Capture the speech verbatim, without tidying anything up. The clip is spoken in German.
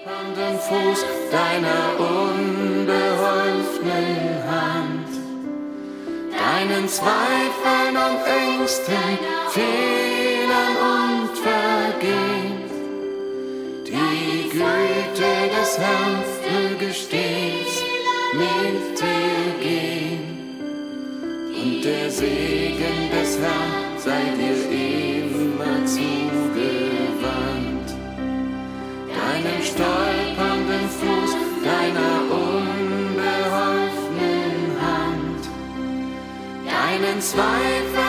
stolpernden Fuß, deiner unbeholfenen Hand, deinen Zweifeln und Ängsten, Fehlern und Vergehen. Die Güte des Herrn möge stets mit dir gehen, und der Segen des Herrn sei dir immer zugewandt. Deinen stolpernden Fuß, deiner unbeholfenen Hand, deinen Zweifel